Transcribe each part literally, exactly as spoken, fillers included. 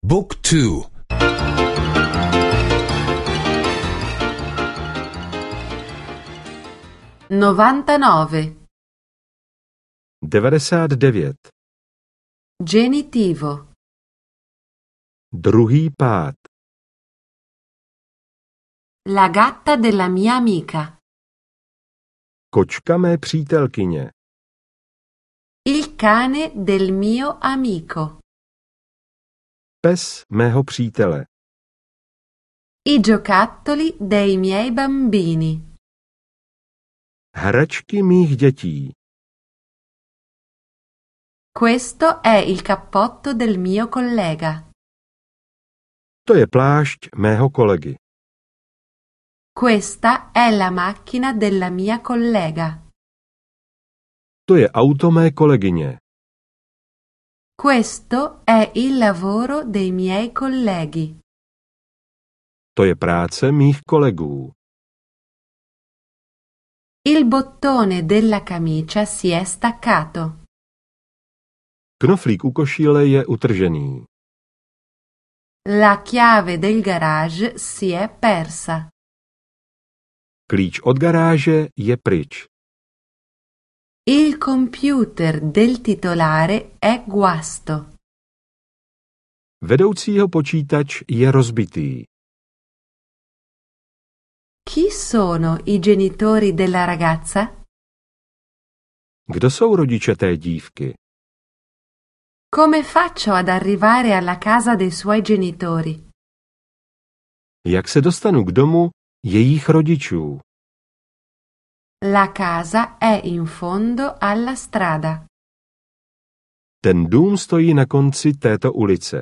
Book two. novantanove. devadesát devět. Genitivo. Druhý pád. La gatta della mia amica. Kočka mé přítelkyně. Il cane del mio amico. Pes mého přítele. I giocattoli dei miei bambini. Hračky mých dětí. Questo è il cappotto del mio collega. To je plášť mého kolegy. Questa è la macchina della mia collega. To je auto mé kolegyně. Questo è il lavoro dei miei colleghi. To je práce mých kolegů. Il bottone della camicia si è staccato. Knoflík u košíle je utržený. La chiave del garage si è persa. Klíč od garáže je pryč. Il computer del titolare è guasto. Vedoucího počítač je rozbitý. Chi sono i genitori della ragazza? Kdo jsou rodiče té dívky? Come faccio ad arrivare alla casa dei suoi genitori? Jak se dostanu k domu jejich rodičů? La casa è in fondo alla strada. Ten dům stojí na konci této ulice.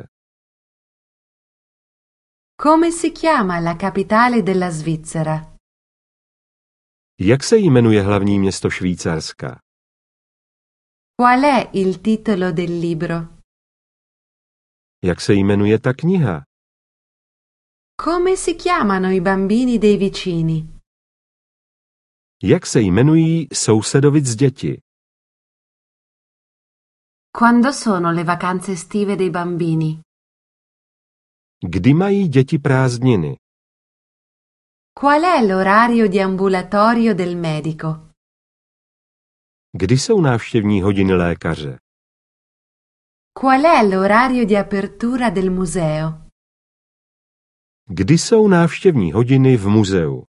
Come si chiama la capitale della Svizzera? Jak se jmenuje hlavní město Švýcarska? Qual è il titolo del libro? Jak se jmenuje ta kniha? Come si chiamano i bambini dei vicini? Jak se jmenují sousedovic děti? Quando sono le vacanze estive dei bambini? Kdy mají děti prázdniny? Qual è l'orario di ambulatorio del medico? Kdy jsou návštěvní hodiny lékaře? Qual è l'orario di apertura del museo? Kdy jsou návštěvní hodiny v muzeu?